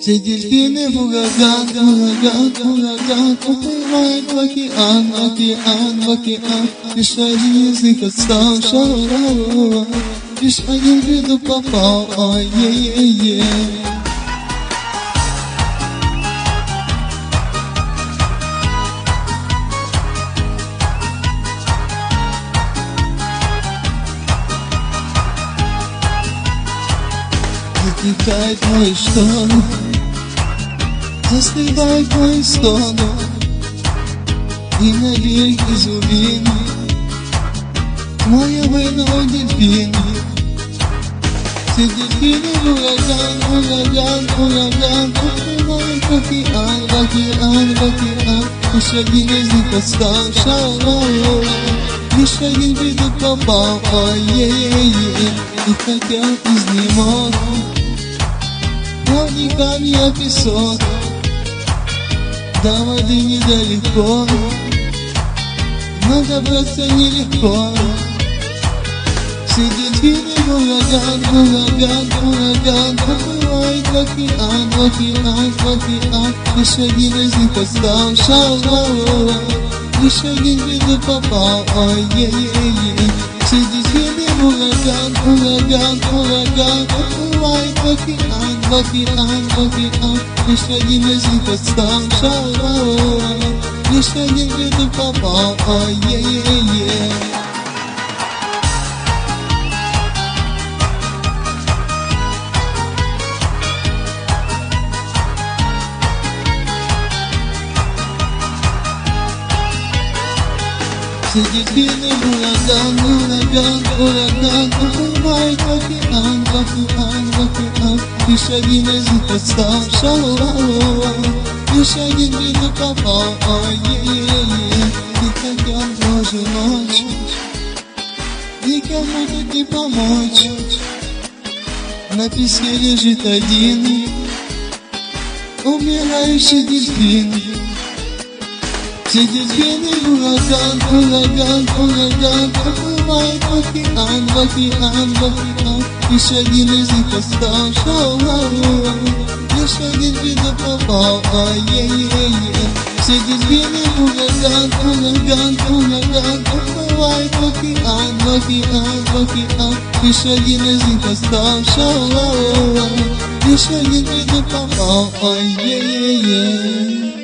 Все дельфины в ураган, ураган, ураган, уплывают в океан, океан, в океан. Лишь один язык остался, лишь один в виду попал, ой-е-е-е. Затихает мой штон, застывает мой стон, и на берег изумлен моя война дельфин. Все дельфины в ураган, ураган, ураган, уплывают в океан, в океан, в океан. Лишь один язык остался, лишь один в виду попал, ой-е-е-е. И хотят изнемог, но не камень, а песок. До воды недалеко, но добраться нелегко. Все дельфины в ураган, ураган, ураган, уплывают в океан, в океан, в океан. Лишь один из них остался, лишь один в виду попал, ой-е-е-е. Все дельфины в ураган, ураган, ураган, уплывают в океан, в океан, в океан. Лишь один из них остался, лишь один в виду попал, ой-е-е-е. Все дельфины в ураган, ураган, ураган, уплывают в океан, в океан, в океан. Лишь один из них остался, лишь один в виду попал, ой-е-е-е. И хотят Божью ночь, никому тут не помочь. На песке лежит один умирающий дельфин. Все дельфины в ураган, ураган, ураган, уплывают в океан, в океан, в океан. Лишь один из них остался, лишь один в виду попал, ой-е-е-е. Все дельфины в ураган, ураган, ураган, уплывают в океан, в океан, в океан. Лишь один из них остался, лишь один в виду попал, ой-е-е-е.